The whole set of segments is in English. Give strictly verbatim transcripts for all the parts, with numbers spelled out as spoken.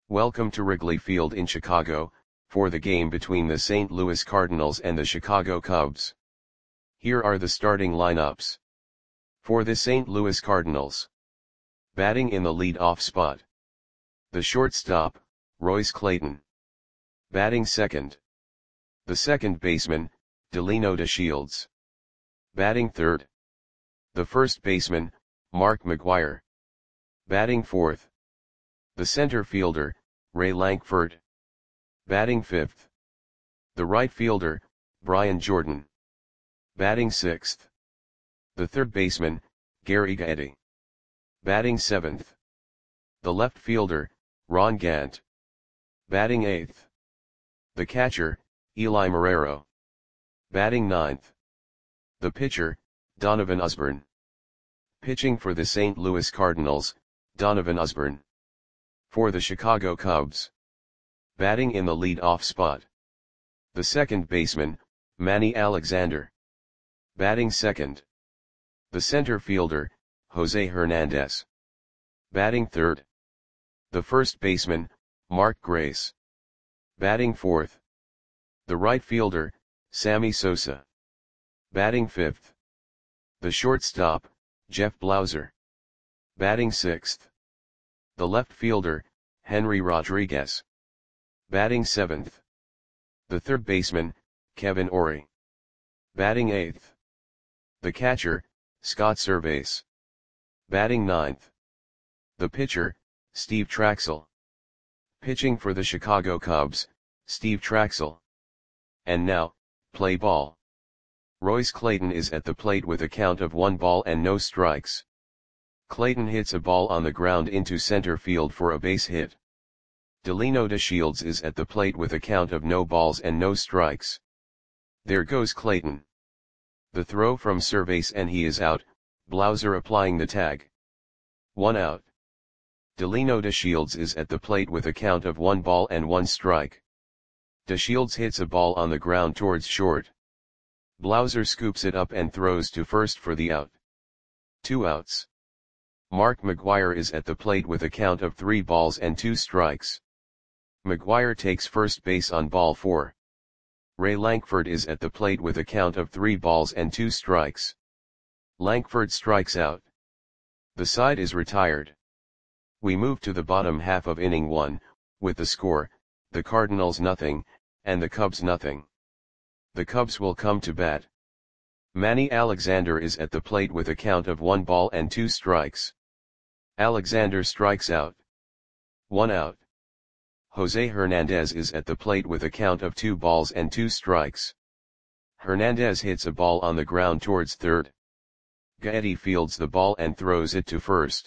Welcome to Wrigley Field in Chicago, for the game between the Saint Louis Cardinals and the Chicago Cubs. Here are the starting lineups. For the Saint Louis Cardinals. Batting in the lead-off spot. The shortstop, Royce Clayton. Batting second. The second baseman, Delino DeShields. Batting third. The first baseman, Mark McGwire. Batting fourth. The center fielder, Ray Lankford. Batting fifth. The right fielder, Brian Jordan. Batting sixth. The third baseman, Gary Gaetti. Batting seventh. The left fielder, Ron Gant. Batting eighth. The catcher, Eli Marrero. Batting ninth. The pitcher, Donovan Osborne. Pitching for the Saint Louis Cardinals, Donovan Osborne. For the Chicago Cubs. Batting in the lead-off spot. The second baseman, Manny Alexander. Batting second. The center fielder, Jose Hernandez. Batting third. The first baseman, Mark Grace. Batting fourth. The right fielder, Sammy Sosa. Batting fifth. The shortstop, Jeff Blauser. Batting sixth. The left fielder, Henry Rodriguez. Batting seventh. The third baseman, Kevin Orie. Batting eighth. The catcher, Scott Servais. Batting ninth. The pitcher, Steve Traxel. Pitching for the Chicago Cubs, Steve Traxel. And now, play ball. Royce Clayton is at the plate with a count of one ball and no strikes. Clayton hits a ball on the ground into center field for a base hit. Delino DeShields is at the plate with a count of no balls and no strikes. There goes Clayton. The throw from Servais and he is out, Blauser applying the tag. One out. Delino DeShields is at the plate with a count of one ball and one strike. DeShields hits a ball on the ground towards short. Blauser scoops it up and throws to first for the out. Two outs. Mark McGwire is at the plate with a count of three balls and two strikes. McGwire takes first base on ball four. Ray Lankford is at the plate with a count of three balls and two strikes. Lankford strikes out. The side is retired. We move to the bottom half of inning one, with the score, the Cardinals nothing, and the Cubs nothing. The Cubs will come to bat. Manny Alexander is at the plate with a count of one ball and two strikes. Alexander strikes out. One out. Jose Hernandez is at the plate with a count of two balls and two strikes. Hernandez hits a ball on the ground towards third. Gaetti fields the ball and throws it to first.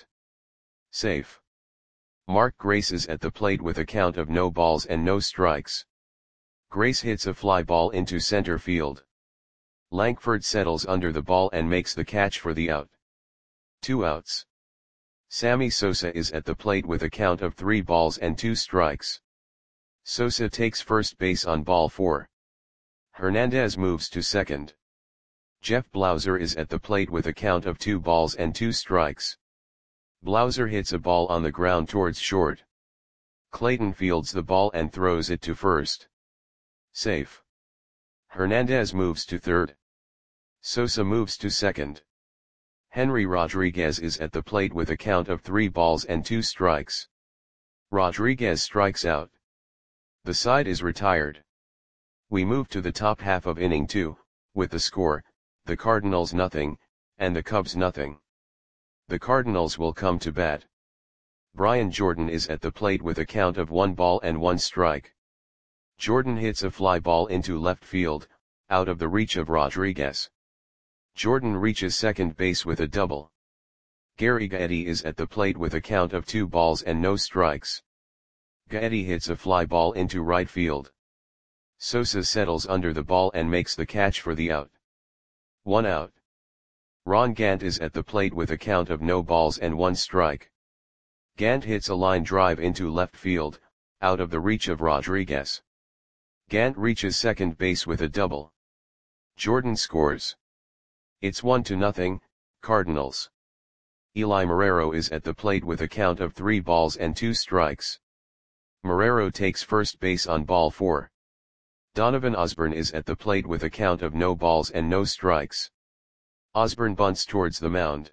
Safe. Mark Grace is at the plate with a count of no balls and no strikes. Grace hits a fly ball into center field. Lankford settles under the ball and makes the catch for the out. Two outs. Sammy Sosa is at the plate with a count of three balls and two strikes. Sosa takes first base on ball four. Hernandez moves to second. Jeff Blauser is at the plate with a count of two balls and two strikes. Blauser hits a ball on the ground towards short. Clayton fields the ball and throws it to first. Safe. Hernandez moves to third. Sosa moves to second. Henry Rodriguez is at the plate with a count of three balls and two strikes. Rodriguez strikes out. The side is retired. We move to the top half of inning two, with the score, the Cardinals nothing, and the Cubs nothing. The Cardinals will come to bat. Brian Jordan is at the plate with a count of one ball and one strike. Jordan hits a fly ball into left field, out of the reach of Rodriguez. Jordan reaches second base with a double. Gary Gaetti is at the plate with a count of two balls and no strikes. Gaetti hits a fly ball into right field. Sosa settles under the ball and makes the catch for the out. One out. Ron Gant is at the plate with a count of no balls and one strike. Gant hits a line drive into left field, out of the reach of Rodriguez. Gant reaches second base with a double. Jordan scores. It's one to nothing, Cardinals. Eli Marrero is at the plate with a count of three balls and two strikes. Marrero takes first base on ball four. Donovan Osborne is at the plate with a count of no balls and no strikes. Osborne bunts towards the mound.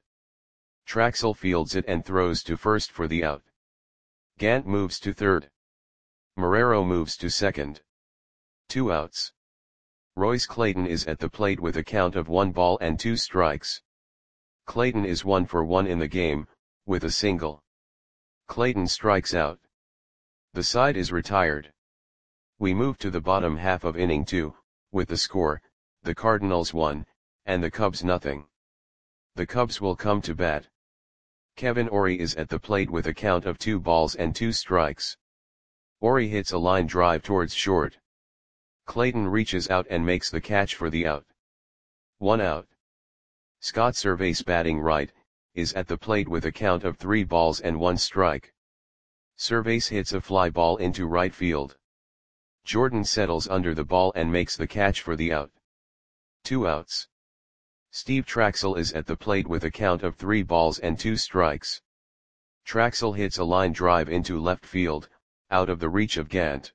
Traxel fields it and throws to first for the out. Gant moves to third. Marrero moves to second. Two outs. Royce Clayton is at the plate with a count of one ball and two strikes. Clayton is one for one in the game, with a single. Clayton strikes out. The side is retired. We move to the bottom half of inning two, with the score, the Cardinals one, and the Cubs nothing. The Cubs will come to bat. Kevin Orie is at the plate with a count of two balls and two strikes. Orie hits a line drive towards short. Clayton reaches out and makes the catch for the out. One out. Scott Servais, batting right, is at the plate with a count of three balls and one strike. Servais hits a fly ball into right field. Jordan settles under the ball and makes the catch for the out. Two outs. Steve Traxel is at the plate with a count of three balls and two strikes. Traxel hits a line drive into left field, out of the reach of Gant.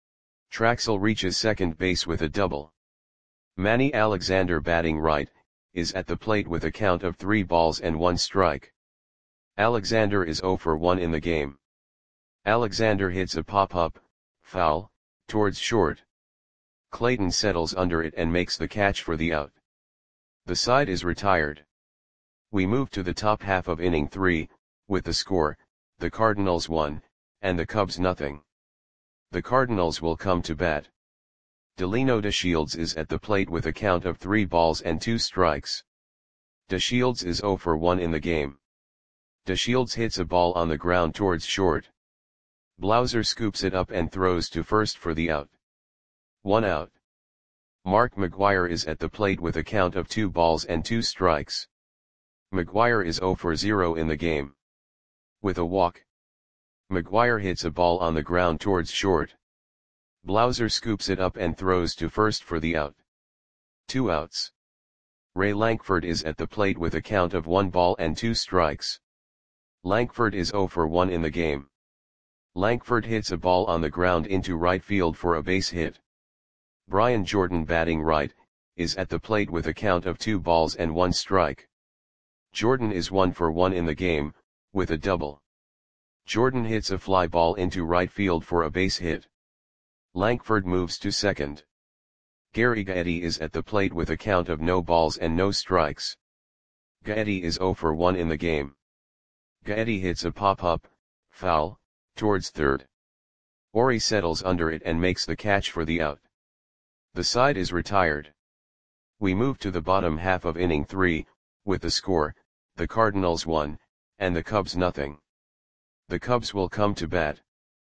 Traxel reaches second base with a double. Manny Alexander, batting right, is at the plate with a count of three balls and one strike. Alexander is zero for one in the game. Alexander hits a pop-up, foul, towards short. Clayton settles under it and makes the catch for the out. The side is retired. We move to the top half of inning three, with the score, the Cardinals one, and the Cubs nothing. The Cardinals will come to bat. Delino DeShields is at the plate with a count of three balls and two strikes. DeShields is zero for one in the game. DeShields hits a ball on the ground towards short. Blauser scoops it up and throws to first for the out. One out. Mark McGwire is at the plate with a count of two balls and two strikes. McGwire is zero for zero in the game. With a walk. McGwire hits a ball on the ground towards short. Blauser scoops it up and throws to first for the out. Two outs. Ray Lankford is at the plate with a count of one ball and two strikes. Lankford is zero for one in the game. Lankford hits a ball on the ground into right field for a base hit. Brian Jordan, batting right, is at the plate with a count of two balls and one strike. Jordan is one for one in the game, with a double. Jordan hits a fly ball into right field for a base hit. Lankford moves to second. Gary Gaetti is at the plate with a count of no balls and no strikes. Gaetti is zero for one in the game. Gaetti hits a pop-up, foul, towards third. Orie settles under it and makes the catch for the out. The side is retired. We move to the bottom half of inning three, with the score, the Cardinals one, and the Cubs nothing. The Cubs will come to bat.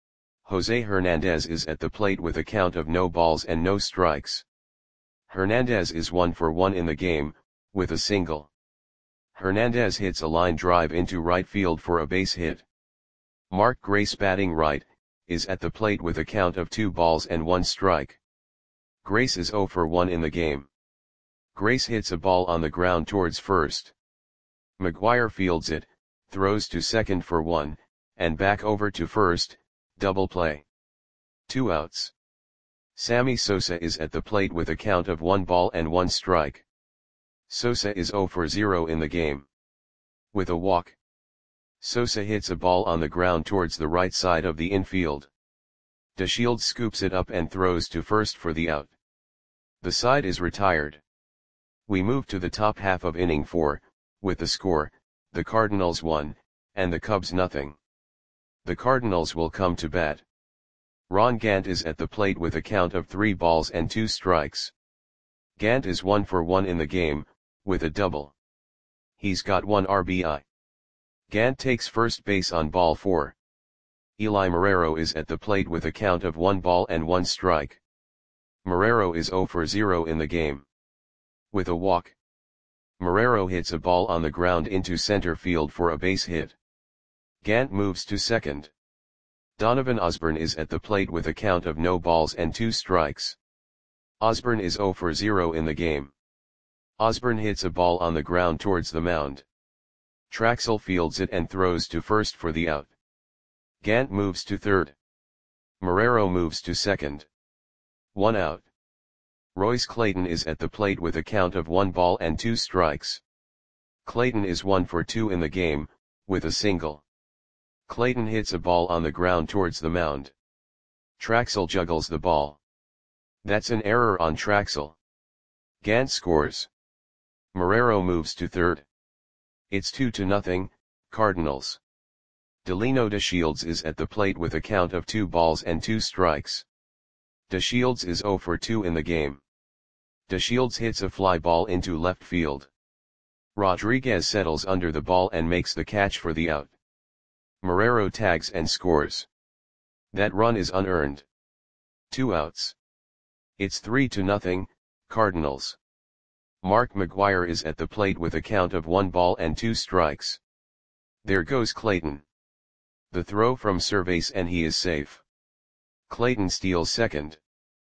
Jose Hernandez is at the plate with a count of no balls and no strikes. Hernandez is one for one in the game, with a single. Hernandez hits a line drive into right field for a base hit. Mark Grace, batting right, is at the plate with a count of two balls and one strike. Grace is zero for one in the game. Grace hits a ball on the ground towards first. McGwire fields it, throws to second for one, and back over to first, double play. Two outs. Sammy Sosa is at the plate with a count of one ball and one strike. Sosa is zero for zero in the game. With a walk. Sosa hits a ball on the ground towards the right side of the infield. DeShields scoops it up and throws to first for the out. The side is retired. We move to the top half of inning four, with the score, the Cardinals one, and the Cubs nothing. The Cardinals will come to bat. Ron Gant is at the plate with a count of three balls and two strikes. Gant is one for one in the game, with a double. He's got one R B I. Gant takes first base on ball four. Eli Marrero is at the plate with a count of one ball and one strike. Marrero is zero for zero in the game. With a walk. Marrero hits a ball on the ground into center field for a base hit. Gant moves to second. Donovan Osborne is at the plate with a count of no balls and two strikes. Osborne is zero for zero in the game. Osborne hits a ball on the ground towards the mound. Traxel fields it and throws to first for the out. Gant moves to third. Marrero moves to second. One out. Royce Clayton is at the plate with a count of one ball and two strikes. Clayton is one for two in the game, with a single. Clayton hits a ball on the ground towards the mound. Traxel juggles the ball. That's an error on Traxel. Gant scores. Marrero moves to third. It's two to nothing, Cardinals. Delino DeShields is at the plate with a count of two balls and two strikes. DeShields is zero for two in the game. DeShields hits a fly ball into left field. Rodriguez settles under the ball and makes the catch for the out. Marrero tags and scores. That run is unearned. Two outs. It's three to nothing, Cardinals. Mark McGwire is at the plate with a count of one ball and two strikes. There goes Clayton. The throw from Cervase and he is safe. Clayton steals second.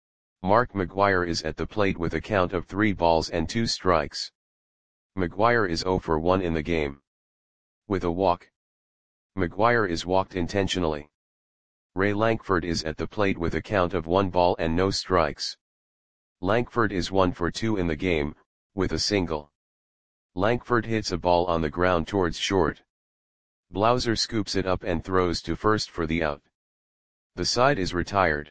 Mark McGwire is at the plate with a count of three balls and two strikes. McGwire is zero for one in the game. With a walk. McGwire is walked intentionally. Ray Lankford is at the plate with a count of one ball and no strikes. Lankford is one for two in the game, with a single. Lankford hits a ball on the ground towards short. Blauser scoops it up and throws to first for the out. The side is retired.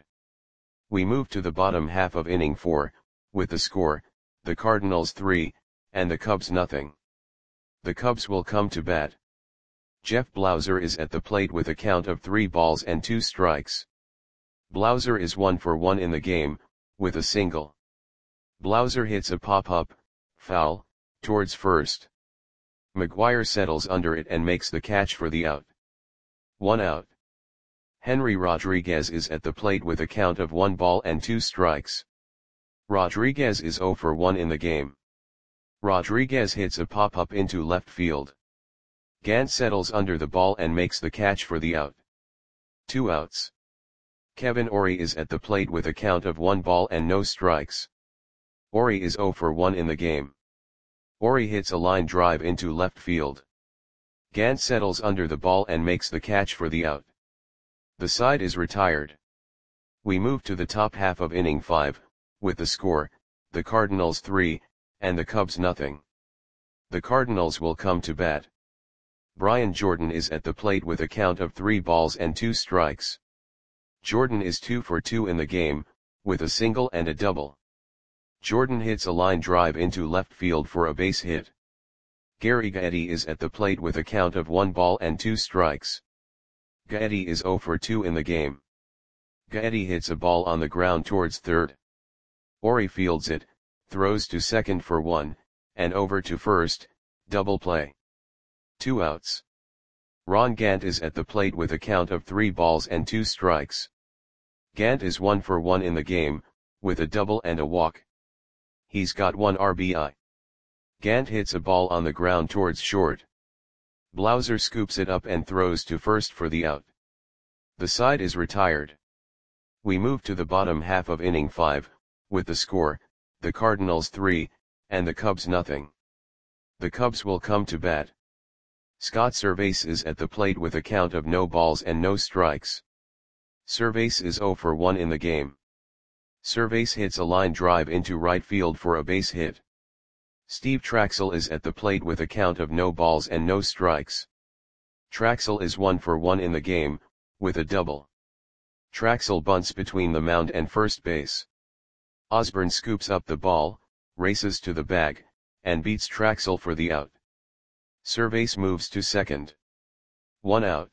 We move to the bottom half of inning four, with the score, the Cardinals three, and the Cubs nothing. The Cubs will come to bat. Jeff Blauser is at the plate with a count of three balls and two strikes. Blauser is one for one in the game, with a single. Blauser hits a pop-up, foul, towards first. McGwire settles under it and makes the catch for the out. One out. Henry Rodriguez is at the plate with a count of one ball and two strikes. Rodriguez is zero for one in the game. Rodriguez hits a pop-up into left field. Gant settles under the ball and makes the catch for the out. Two outs. Kevin Orie is at the plate with a count of one ball and no strikes. Orie is zero for one in the game. Orie hits a line drive into left field. Gant settles under the ball and makes the catch for the out. The side is retired. We move to the top half of inning five, with the score, the Cardinals three, and the Cubs nothing. The Cardinals will come to bat. Brian Jordan is at the plate with a count of three balls and two strikes. Jordan is two for two in the game, with a single and a double. Jordan hits a line drive into left field for a base hit. Gary Gaetti is at the plate with a count of one ball and two strikes. Gaetti is zero for two in the game. Gaetti hits a ball on the ground towards third. Orie fields it, throws to second for one, and over to first, double play. Two outs. Ron Gant is at the plate with a count of three balls and two strikes. Gant is one for one in the game, with a double and a walk. He's got one R B I. Gant hits a ball on the ground towards short. Blauser scoops it up and throws to first for the out. The side is retired. We move to the bottom half of inning five, with the score, the Cardinals three, and the Cubs nothing. The Cubs will come to bat. Scott Cervase is at the plate with a count of no balls and no strikes. Cervase is zero for one in the game. Cervase hits a line drive into right field for a base hit. Steve Traxel is at the plate with a count of no balls and no strikes. Traxel is one for one in the game, with a double. Traxel bunts between the mound and first base. Osborne scoops up the ball, races to the bag, and beats Traxel for the out. Cervase moves to second. One out.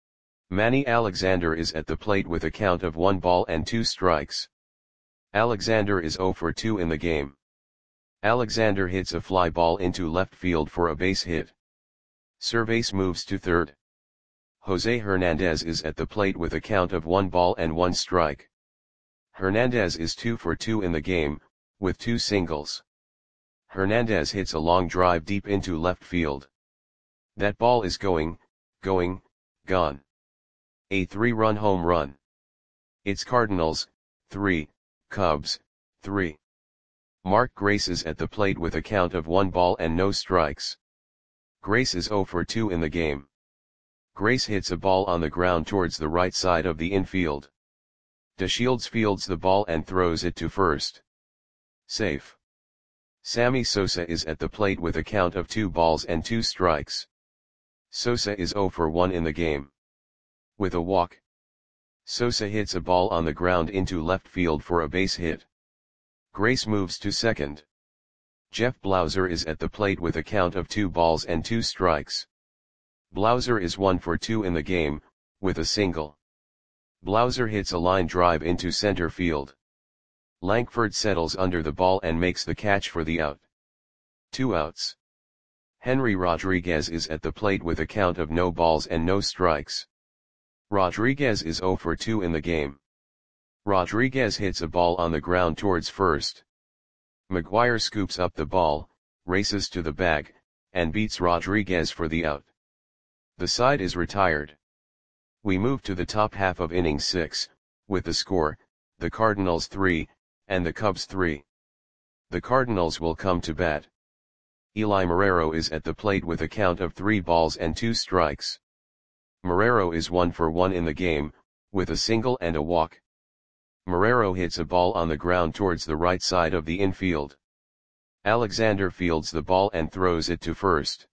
Manny Alexander is at the plate with a count of one ball and two strikes. Alexander is zero for two in the game. Alexander hits a fly ball into left field for a base hit. Cervase moves to third. Jose Hernandez is at the plate with a count of one ball and one strike. Hernandez is two for two in the game, with two singles. Hernandez hits a long drive deep into left field. That ball is going, going, gone. A three-run home run. It's Cardinals, three, Cubs, three. Mark Grace is at the plate with a count of one ball and no strikes. Grace is zero for two in the game. Grace hits a ball on the ground towards the right side of the infield. DeShields fields the ball and throws it to first. Safe. Sammy Sosa is at the plate with a count of two balls and two strikes. Sosa is zero for one in the game. With a walk, Sosa hits a ball on the ground into left field for a base hit. Grace moves to second. Jeff Blauser is at the plate with a count of two balls and two strikes. Blauser is one for two in the game, with a single. Blauser hits a line drive into center field. Lankford settles under the ball and makes the catch for the out. Two outs. Henry Rodriguez is at the plate with a count of no balls and no strikes. Rodriguez is zero for two in the game. Rodriguez hits a ball on the ground towards first. McGuire scoops up the ball, races to the bag, and beats Rodriguez for the out. The side is retired. We move to the top half of inning six, with the score, the Cardinals three, and the Cubs three. The Cardinals will come to bat. Eli Marrero is at the plate with a count of three balls and two strikes. Marrero is one for one in the game, with a single and a walk. Marrero hits a ball on the ground towards the right side of the infield. Alexander fields the ball and throws it to first.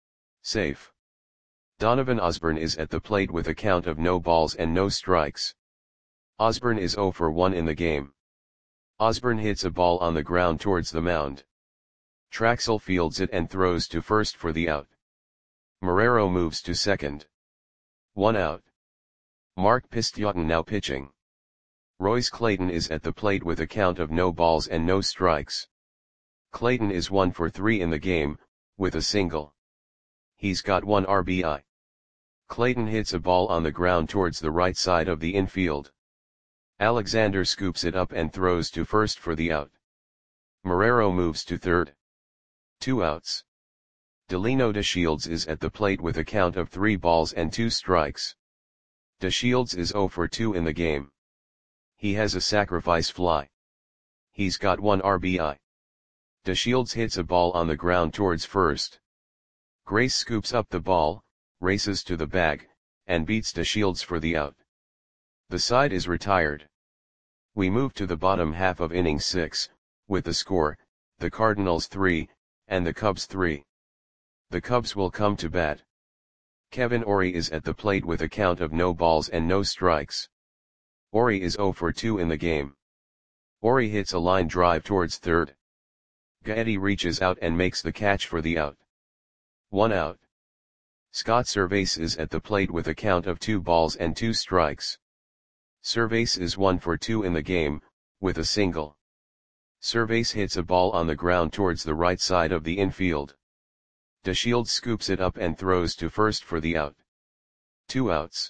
Safe. Donovan Osborne is at the plate with a count of no balls and no strikes. Osborne is zero for one in the game. Osborne hits a ball on the ground towards the mound. Traxel fields it and throws to first for the out. Marrero moves to second. One out. Mark Pisciotten now pitching. Royce Clayton is at the plate with a count of no balls and no strikes. Clayton is one for three in the game, with a single. He's got one R B I. Clayton hits a ball on the ground towards the right side of the infield. Alexander scoops it up and throws to first for the out. Marrero moves to third. Two outs. Delino DeShields is at the plate with a count of three balls and two strikes. DeShields is zero for two in the game. He has a sacrifice fly. He's got one R B I. DeShields hits a ball on the ground towards first. Grace scoops up the ball, races to the bag, and beats DeShields for the out. The side is retired. We move to the bottom half of inning six, with the score, the Cardinals three, and the Cubs three. The Cubs will come to bat. Kevin Orie is at the plate with a count of no balls and no strikes. Orie is zero for two in the game. Orie hits a line drive towards third. Gaetti reaches out and makes the catch for the out. One out. Scott Servais is at the plate with a count of two balls and two strikes. Servais is one for two in the game, with a single. Servais hits a ball on the ground towards the right side of the infield. DeShields scoops it up and throws to first for the out. Two outs.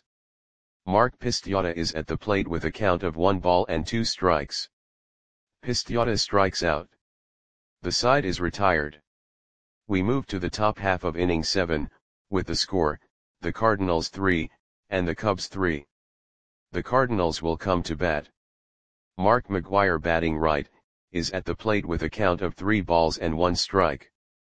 Mark Pisciotta is at the plate with a count of one ball and two strikes. Pisciotta strikes out. The side is retired. We move to the top half of inning seven, with the score, the Cardinals three, and the Cubs three. The Cardinals will come to bat. Mark McGuire batting right, is at the plate with a count of three balls and one strike.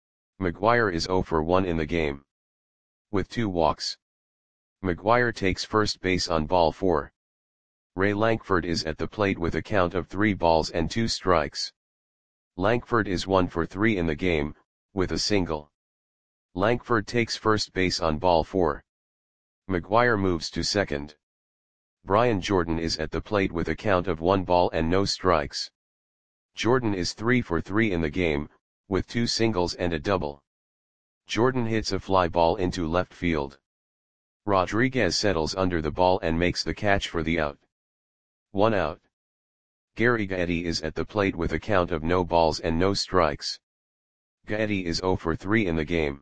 McGuire is zero for one in the game. With two walks. McGuire takes first base on ball four. Ray Lankford is at the plate with a count of three balls and two strikes. Lankford is one for three in the game, with a single. Lankford takes first base on ball four. McGuire moves to second. Brian Jordan is at the plate with a count of one ball and no strikes. Jordan is three for three in the game, with two singles and a double. Jordan hits a fly ball into left field. Rodriguez settles under the ball and makes the catch for the out. One out. Gary Gaetti is at the plate with a count of no balls and no strikes. Gaetti is zero for three in the game.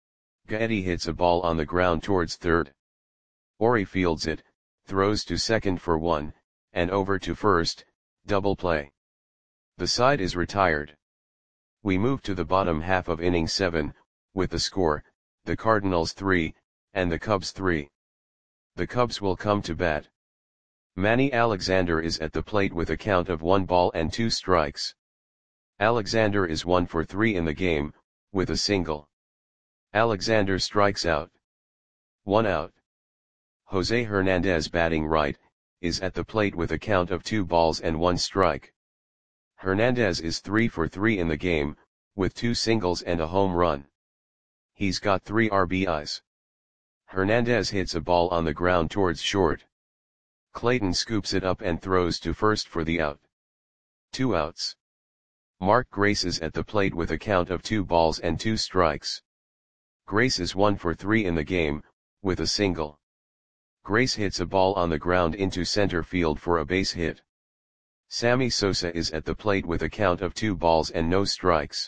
Gaetti hits a ball on the ground towards third. Orie fields it, throws to second for one, and over to first, double play. The side is retired. We move to the bottom half of inning seven, with the score, the Cardinals three, and the Cubs three. The Cubs will come to bat. Manny Alexander is at the plate with a count of one ball and two strikes. Alexander is one for three in the game, with a single. Alexander strikes out. One out. Jose Hernandez batting right, is at the plate with a count of two balls and one strike. Hernandez is three for three in the game, with two singles and a home run. He's got three R B Is. Hernandez hits a ball on the ground towards short. Clayton scoops it up and throws to first for the out. Two outs. Mark Grace is at the plate with a count of two balls and two strikes. Grace is one for three in the game, with a single. Grace hits a ball on the ground into center field for a base hit. Sammy Sosa is at the plate with a count of two balls and no strikes.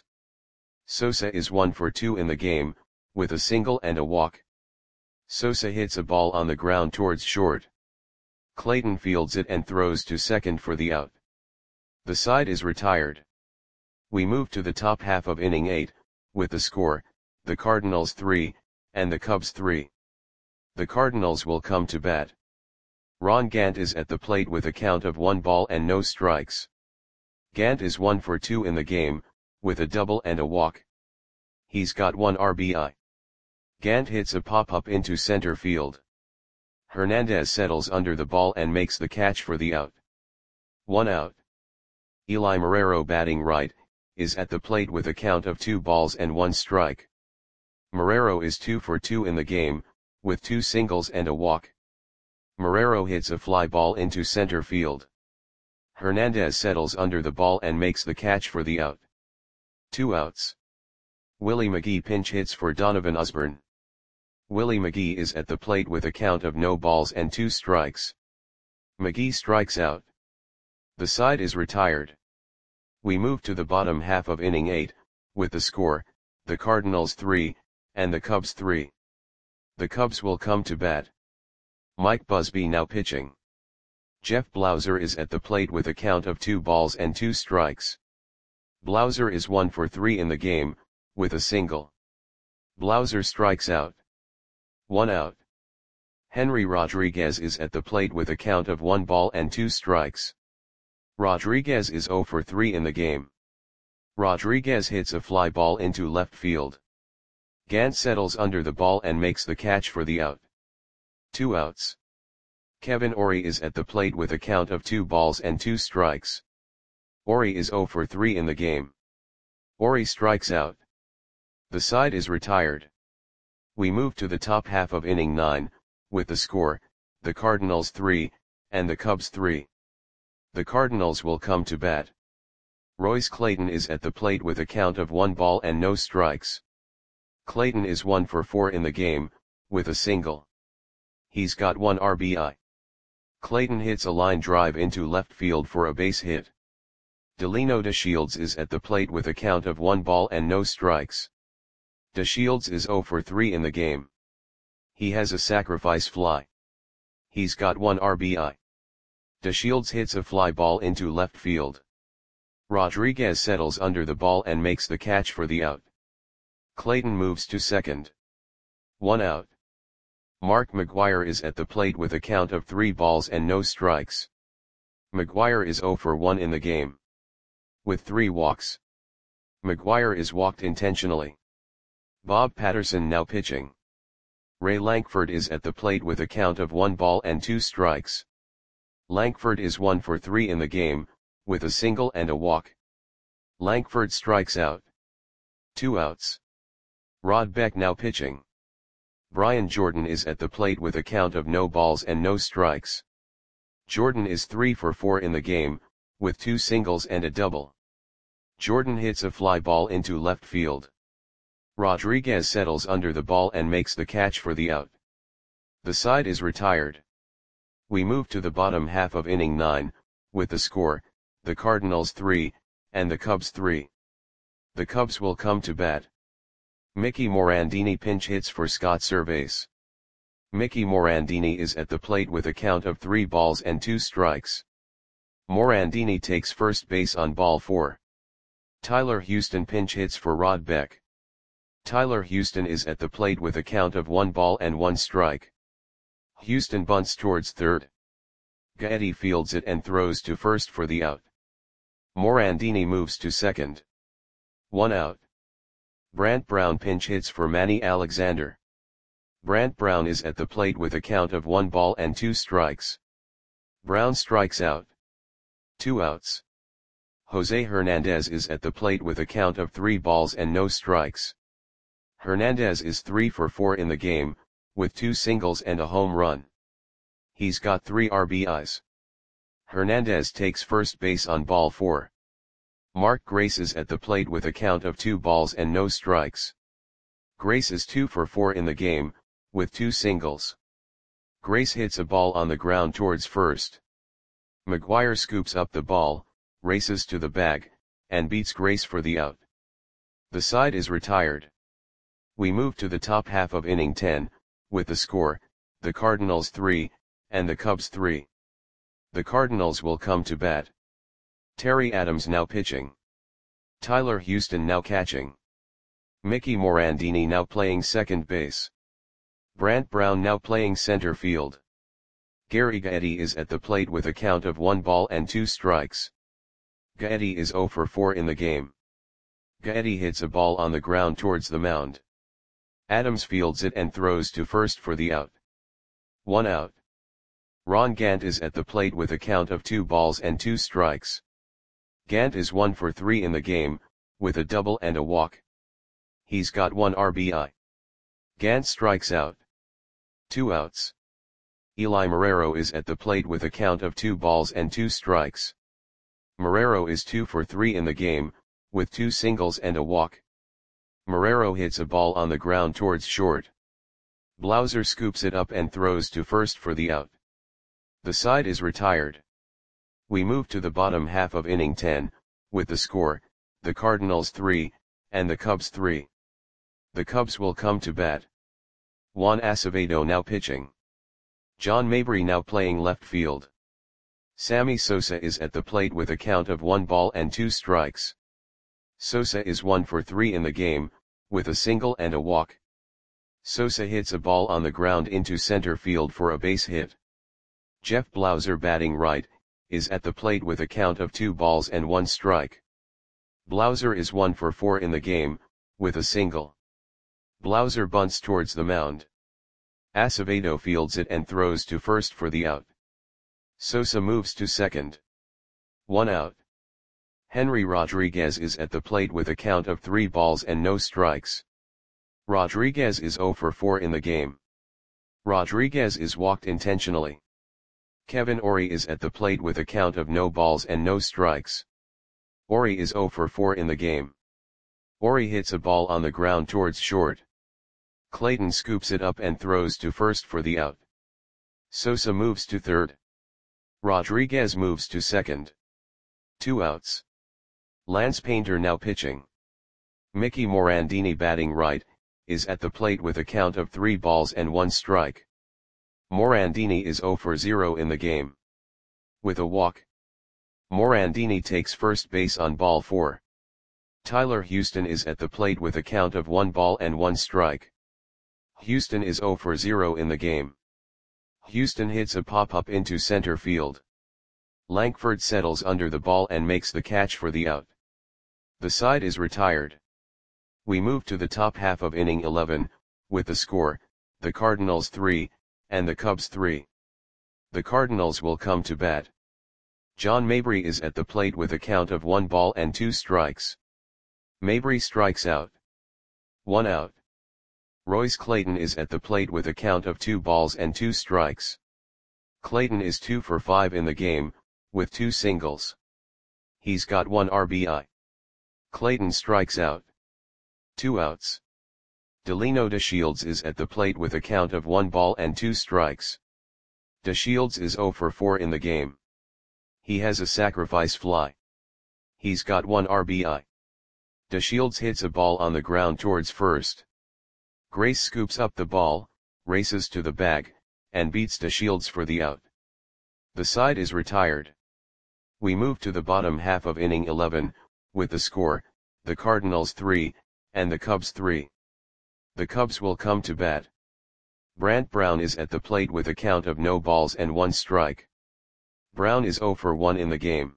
Sosa is one for two in the game, with a single and a walk. Sosa hits a ball on the ground towards short. Clayton fields it and throws to second for the out. The side is retired. We move to the top half of inning eight, with the score, the Cardinals three, and the Cubs three. The Cardinals will come to bat. Ron Gant is at the plate with a count of one ball and no strikes. Gant is one for two in the game, with a double and a walk. He's got one R B I. Gant hits a pop-up into center field. Hernandez settles under the ball and makes the catch for the out. One out. Eli Marrero, batting right, is at the plate with a count of two balls and one strike. Marrero is two for two in the game, with two singles and a walk. Marrero hits a fly ball into center field. Hernandez settles under the ball and makes the catch for the out. Two outs. Willie McGee pinch hits for Donovan Osborne. Willie McGee is at the plate with a count of no balls and two strikes. McGee strikes out. The side is retired. We move to the bottom half of inning eight, with the score, the Cardinals three, and the Cubs three. The Cubs will come to bat. Mike Busby now pitching. Jeff Blauser is at the plate with a count of two balls and two strikes. Blauser is one for three in the game, with a single. Blauser strikes out. One out. Henry Rodriguez is at the plate with a count of one ball and two strikes. Rodriguez is zero for three in the game. Rodriguez hits a fly ball into left field. Gant settles under the ball and makes the catch for the out. Two outs. Kevin Orie is at the plate with a count of two balls and two strikes. Orie is zero for three in the game. Orie strikes out. The side is retired. We move to the top half of inning nine, with the score, the Cardinals three, and the Cubs three. The Cardinals will come to bat. Royce Clayton is at the plate with a count of one ball and no strikes. Clayton is one for four in the game, with a single. He's got one R B I. Clayton hits a line drive into left field for a base hit. Delino DeShields is at the plate with a count of one ball and no strikes. DeShields is zero for three in the game. He has a sacrifice fly. He's got one R B I. DeShields hits a fly ball into left field. Rodriguez settles under the ball and makes the catch for the out. Clayton moves to second. One out. Mark McGwire is at the plate with a count of three balls and no strikes. McGwire is zero for one in the game. With three walks. McGwire is walked intentionally. Bob Patterson now pitching. Ray Lankford is at the plate with a count of one ball and two strikes. Lankford is one for three in the game, with a single and a walk. Lankford strikes out. Two outs. Rod Beck now pitching. Brian Jordan is at the plate with a count of no balls and no strikes. Jordan is three for four in the game, with two singles and a double. Jordan hits a fly ball into left field. Rodriguez settles under the ball and makes the catch for the out. The side is retired. We move to the bottom half of inning nine, with the score, the Cardinals three, and the Cubs three. The Cubs will come to bat. Mickey Morandini pinch hits for Scott Servais. Mickey Morandini is at the plate with a count of three balls and two strikes. Morandini takes first base on ball four. Tyler Houston pinch hits for Rod Beck. Tyler Houston is at the plate with a count of one ball and one strike. Houston bunts towards third. Gaetti fields it and throws to first for the out. Morandini moves to second. One out. Brant Brown pinch hits for Manny Alexander. Brant Brown is at the plate with a count of one ball and two strikes. Brown strikes out. Two outs. Jose Hernandez is at the plate with a count of three balls and no strikes. Hernandez is three for four in the game, with two singles and a home run. He's got three R B Is. Hernandez takes first base on ball four. Mark Grace is at the plate with a count of two balls and no strikes. Grace is two for four in the game, with two singles. Grace hits a ball on the ground towards first. McGuire scoops up the ball, races to the bag, and beats Grace for the out. The side is retired. We move to the top half of inning ten, with the score, the Cardinals three, and the Cubs three. The Cardinals will come to bat. Terry Adams now pitching. Tyler Houston now catching. Mickey Morandini now playing second base. Brant Brown now playing center field. Gary Gaetti is at the plate with a count of one ball and two strikes. Gaetti is zero for four in the game. Gaetti hits a ball on the ground towards the mound. Adams fields it and throws to first for the out. One out. Ron Gant is at the plate with a count of two balls and two strikes. Gant is one for three in the game, with a double and a walk. He's got one R B I. Gant strikes out. Two outs. Eli Marrero is at the plate with a count of two balls and two strikes. Marrero is two for three in the game, with two singles and a walk. Marrero hits a ball on the ground towards short. Blauser scoops it up and throws to first for the out. The side is retired. We move to the bottom half of inning ten, with the score, the Cardinals three, and the Cubs three. The Cubs will come to bat. Juan Acevedo now pitching. John Mabry now playing left field. Sammy Sosa is at the plate with a count of one ball and two strikes. Sosa is one for three in the game, with a single and a walk. Sosa hits a ball on the ground into center field for a base hit. Jeff Blauser batting right, is at the plate with a count of two balls and one strike. Blauser is one for four in the game, with a single. Blauser bunts towards the mound. Acevedo fields it and throws to first for the out. Sosa moves to second. One out. Henry Rodriguez is at the plate with a count of three balls and no strikes. Rodriguez is zero for four in the game. Rodriguez is walked intentionally. Kevin Orie is at the plate with a count of no balls and no strikes. Orie is zero for four in the game. Orie hits a ball on the ground towards short. Clayton scoops it up and throws to first for the out. Sosa moves to third. Rodriguez moves to second. Two outs. Lance Painter now pitching. Mickey Morandini batting right, is at the plate with a count of three balls and one strike. Morandini is zero for zero in the game. With a walk. Morandini takes first base on ball four. Tyler Houston is at the plate with a count of one ball and one strike. Houston is zero for zero in the game. Houston hits a pop-up into center field. Lankford settles under the ball and makes the catch for the out. The side is retired. We move to the top half of inning eleven, with the score, the Cardinals three, and the Cubs three. The Cardinals will come to bat. John Mabry is at the plate with a count of one ball and two strikes. Mabry strikes out. One out. Royce Clayton is at the plate with a count of two balls and two strikes. Clayton is two for five in the game, with two singles. He's got one R B I. Clayton strikes out. Two outs. Delino DeShields is at the plate with a count of one ball and two strikes. DeShields is zero for four in the game. He has a sacrifice fly. He's got one R B I. DeShields hits a ball on the ground towards first. Grace scoops up the ball, races to the bag, and beats DeShields for the out. The side is retired. We move to the bottom half of inning eleven, with the score, the Cardinals three, and the Cubs three. The Cubs will come to bat. Brant Brown is at the plate with a count of no balls and one strike. Brown is zero for one in the game.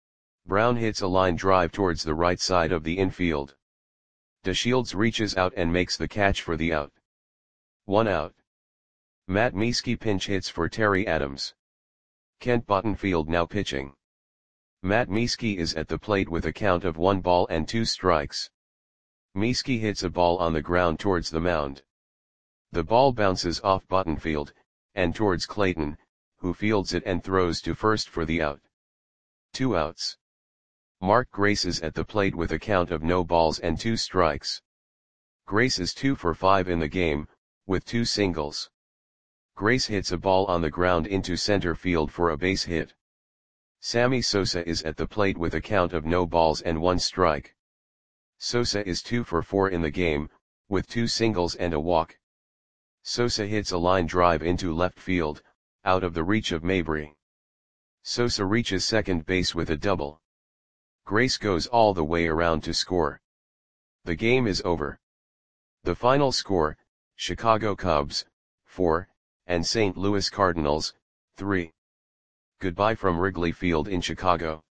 Brown hits a line drive towards the right side of the infield. DeShields reaches out and makes the catch for the out. One out. Matt Mieske pinch hits for Terry Adams. Kent Bottenfield now pitching. Matt Mieske is at the plate with a count of one ball and two strikes. Mieske hits a ball on the ground towards the mound. The ball bounces off Bottenfield, and towards Clayton, who fields it and throws to first for the out. Two outs. Mark Grace is at the plate with a count of no balls and two strikes. Grace is two for five in the game, with two singles. Grace hits a ball on the ground into center field for a base hit. Sammy Sosa is at the plate with a count of no balls and one strike. Sosa is two for four in the game, with two singles and a walk. Sosa hits a line drive into left field, out of the reach of Mabry. Sosa reaches second base with a double. Grace goes all the way around to score. The game is over. The final score, Chicago Cubs, four, and Saint Louis Cardinals, three. Goodbye from Wrigley Field in Chicago.